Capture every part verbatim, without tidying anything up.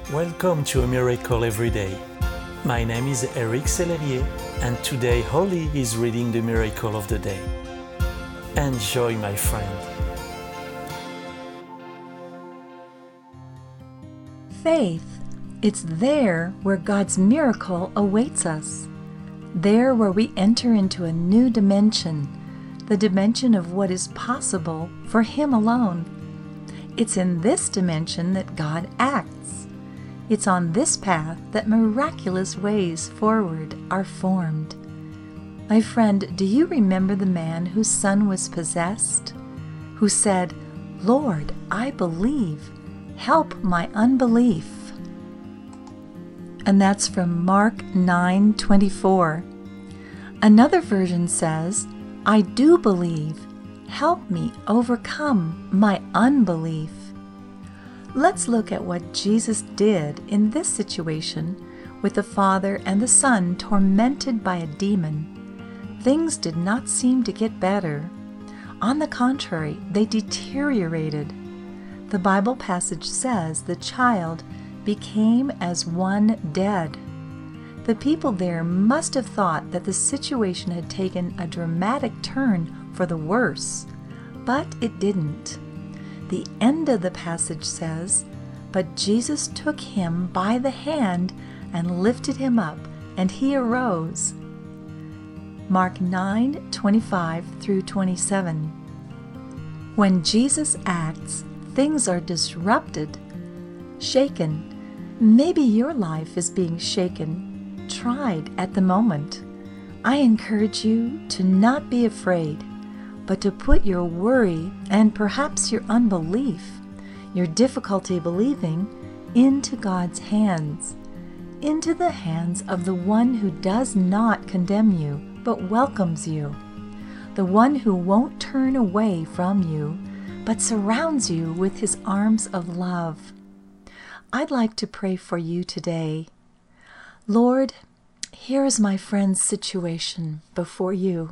Welcome to A Miracle Every Day. My name is Eric Sellerier, and today Holly is reading the Miracle of the Day. Enjoy, my friend. Faith. It's there where God's miracle awaits us. There where we enter into a new dimension, the dimension of what is possible for Him alone. It's in this dimension that God acts. It's on this path that miraculous ways forward are formed. My friend, do you remember the man whose son was possessed? Who said, "Lord, I believe. Help my unbelief." And that's from Mark nine twenty-four. Another version says, "I do believe. Help me overcome my unbelief." Let's look at what Jesus did in this situation with the father and the son tormented by a demon. Things did not seem to get better. On the contrary, they deteriorated. The Bible passage says the child became as one dead. The people there must have thought that the situation had taken a dramatic turn for the worse, but it didn't. The end of the passage says, "But Jesus took him by the hand and lifted him up, and he arose." Mark nine twenty-five through twenty-seven. When Jesus acts, things are disrupted, shaken. Maybe your life is being shaken, tried at the moment. I encourage you to not be afraid, but to put your worry and perhaps your unbelief, your difficulty believing, into God's hands, into the hands of the one who does not condemn you, but welcomes you, the one who won't turn away from you, but surrounds you with His arms of love. I'd like to pray for you today. Lord, here is my friend's situation before you.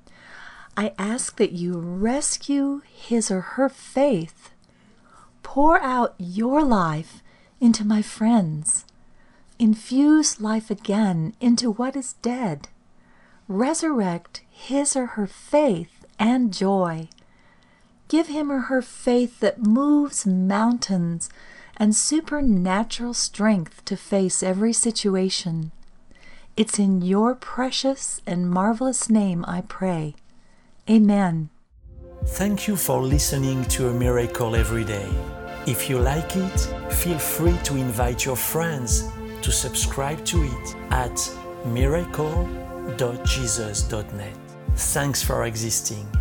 I ask that you rescue his or her faith. Pour out your life into my friends. Infuse life again into what is dead. Resurrect his or her faith and joy. Give him or her faith that moves mountains and supernatural strength to face every situation. It's in your precious and marvelous name I pray. Amen. Thank you for listening to A Miracle Every Day. If you like it, feel free to invite your friends to subscribe to it at miracle dot jesus dot net. Thanks for existing.